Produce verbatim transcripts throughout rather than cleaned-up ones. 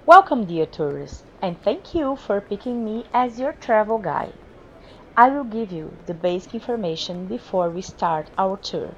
Welcome, dear tourist, and thank you for picking me as your travel guide. I will give you the basic information before we start our tour.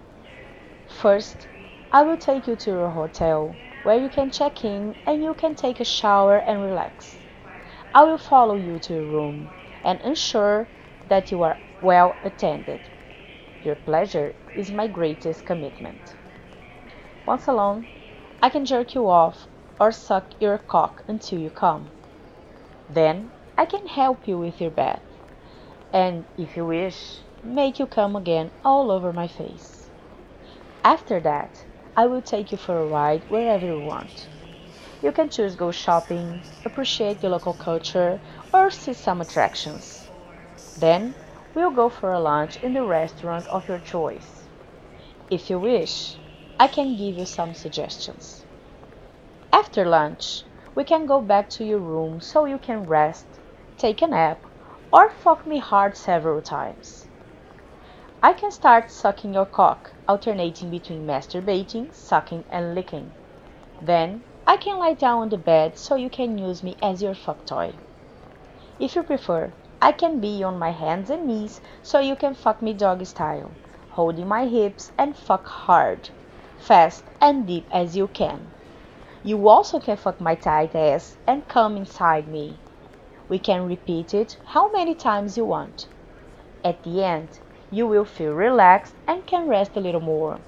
First, I will take you to your hotel where you can check in and you can take a shower and relax. I will follow you to your room and ensure that you are well attended. Your pleasure is my greatest commitment. Once alone, I can jerk you off or suck your cock until you come. Then I can help you with your bath, and if you wish, make you come again all over my face. After that, I will take you for a ride wherever you want. You can choose go shopping, appreciate the local culture, or see some attractions. Then we'll go for a lunch in the restaurant of your choice. If you wish, I can give you some suggestions. After lunch, we can go back to your room so you can rest, take a nap, or fuck me hard several times. I can start sucking your cock, alternating between masturbating, sucking, and licking. Then, I can lie down on the bed so you can use me as your fuck toy. If you prefer, I can be on my hands and knees so you can fuck me doggy style, holding my hips and fuck hard, fast, and deep as you can. You also can fuck my tight ass and come inside me. We can repeat it how many times you want. At the end, you will feel relaxed and can rest a little more.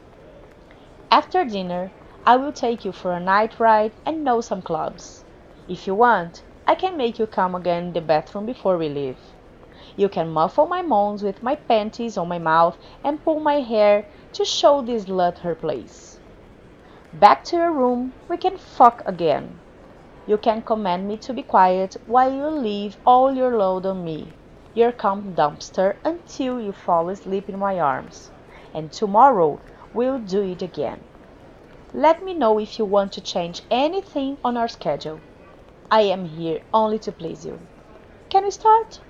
After dinner, I will take you for a night ride and know some clubs. If you want, I can make you come again in the bathroom before we leave. You can muffle my moans with my panties on my mouth and pull my hair to show this slut her place. Back to your room, we can fuck again. You can command me to be quiet while you leave all your load on me, your cum dumpster, until you fall asleep in my arms. And tomorrow we'll do it again. Let me know if you want to change anything on our schedule. I am here only to please you. Can we start?